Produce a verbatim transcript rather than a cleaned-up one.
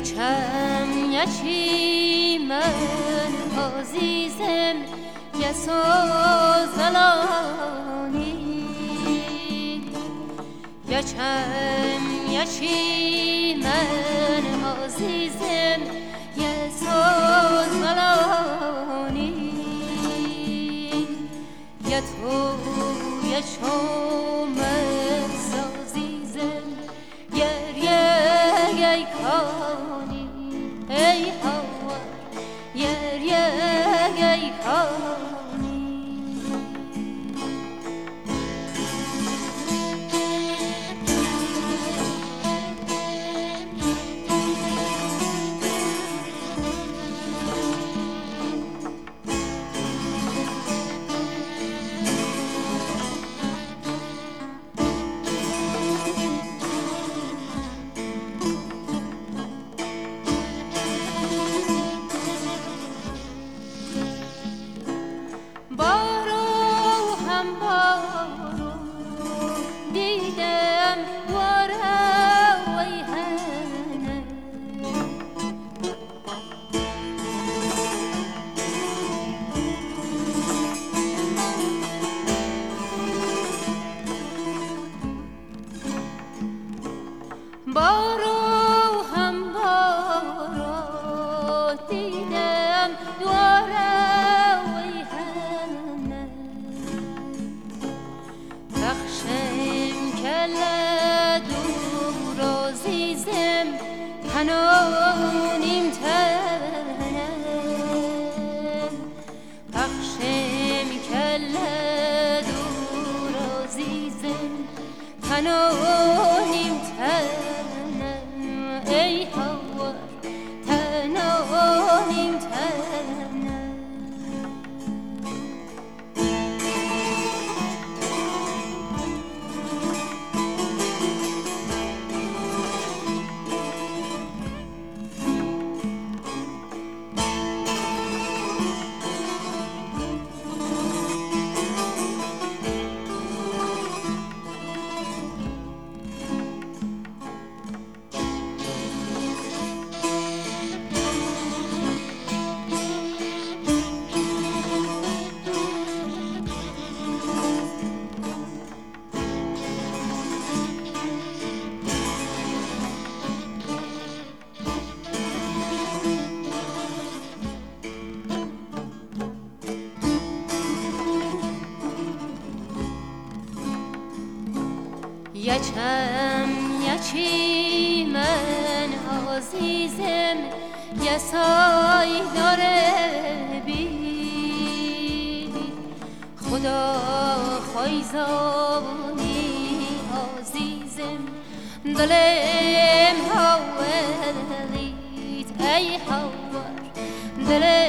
یچم یچی من عزیزم یسوز زلانی یچم یچی من عزیزم یسوز زلانی ی تو ی شوم عزیزم yer ey kani ey hava yer yer ey kani بارو هم بارو دیدم دواره وی هنه بخشم کل دور عزیزم تنانیم تنه بخشم کل دور عزیزم تنانیم تنه ای هوا تنانیم تنه یچم یچی من عزیزم یسای داره بی خدا خایزانی عزیزم دلم هاولیت ای هاور دلم